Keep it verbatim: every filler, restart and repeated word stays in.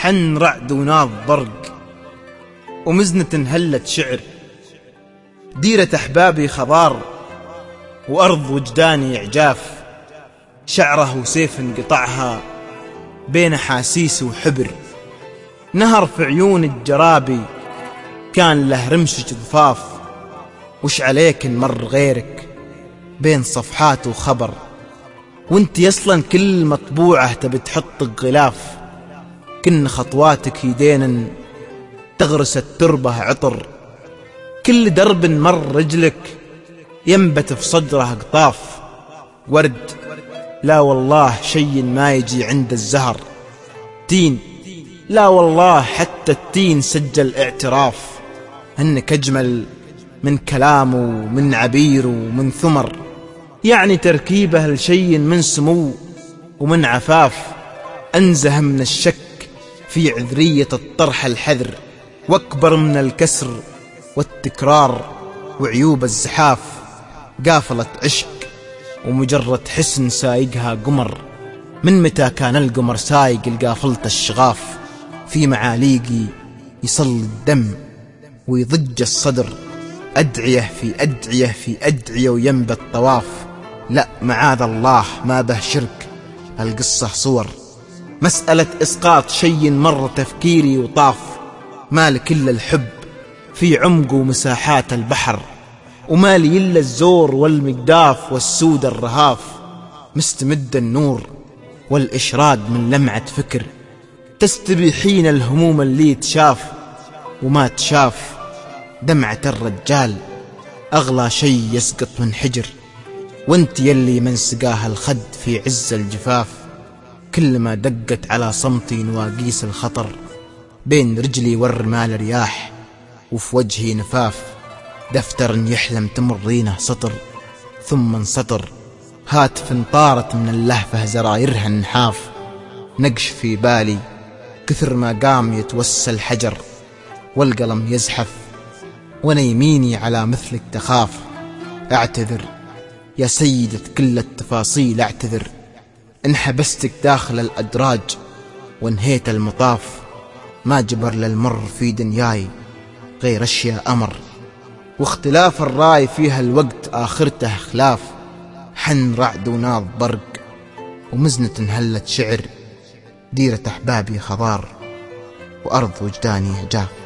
حن رعد وناض برق، ومزنة هلت شعر. ديرة أحبابي خضار، وأرض وجداني إعجاف. شعره وسيف انقطعها بين أحاسيس وحبر. نهر في عيون الجرابي كان له رمشة ضفاف. وش عليك نمر غيرك بين صفحات وخبر، وانت اصلا كل مطبوعة تبي تحط غلاف. كن خطواتك يدين تغرس التربة عطر، كل درب مر رجلك ينبت في صدره قطاف. ورد لا والله شي ما يجي عند الزهر. تين لا والله حتى التين سجل اعتراف انك اجمل من كلامه ومن عبيره ومن ثمر. يعني تركيبه لشي من سمو ومن عفاف. انزه من الشك في عذرية الطرح الحذر، واكبر من الكسر والتكرار وعيوب الزحاف. قافلة عشق ومجرد حسن سايقها قمر. من متى كان القمر سايق القافلة الشغاف؟ في معاليقي يصل الدم ويضج الصدر. أدعية في أدعية في أدعية وينبت طواف. لا معاذ الله ما به شرك، القصة صور. مسألة إسقاط شي مر تفكيري وطاف. مالك إلا الحب في عمق ومساحات البحر، ومالي إلا الزور والمقداف والسود الرهاف. مستمد النور والإشراق من لمعة فكر، تستبيحين الهموم اللي تشاف وما تشاف. دمعة الرجال أغلى شي يسقط من حجر، وانت يلي من سقاها الخد في عز الجفاف. كلما دقت على صمتي نواقيس الخطر، بين رجلي والرمال رياح وفي وجهي نفاف. دفتر يحلم تمرينه سطر ثم انسطر. هاتف طارت من اللهفة زرايرها النحاف. نقش في بالي كثر ما قام يتوسى الحجر، والقلم يزحف وانا يميني على مثلك تخاف. اعتذر يا سيدة كل التفاصيل، اعتذر ان حبستك داخل الأدراج وانهيت المطاف. ما جبر للمر في دنياي غير اشياء امر، واختلاف الراي فيها الوقت آخرته خلاف. حن رعد وناض برق، ومزنة هلت شعر. ديرة أحبابي خضار، وأرض وجداني عجاف.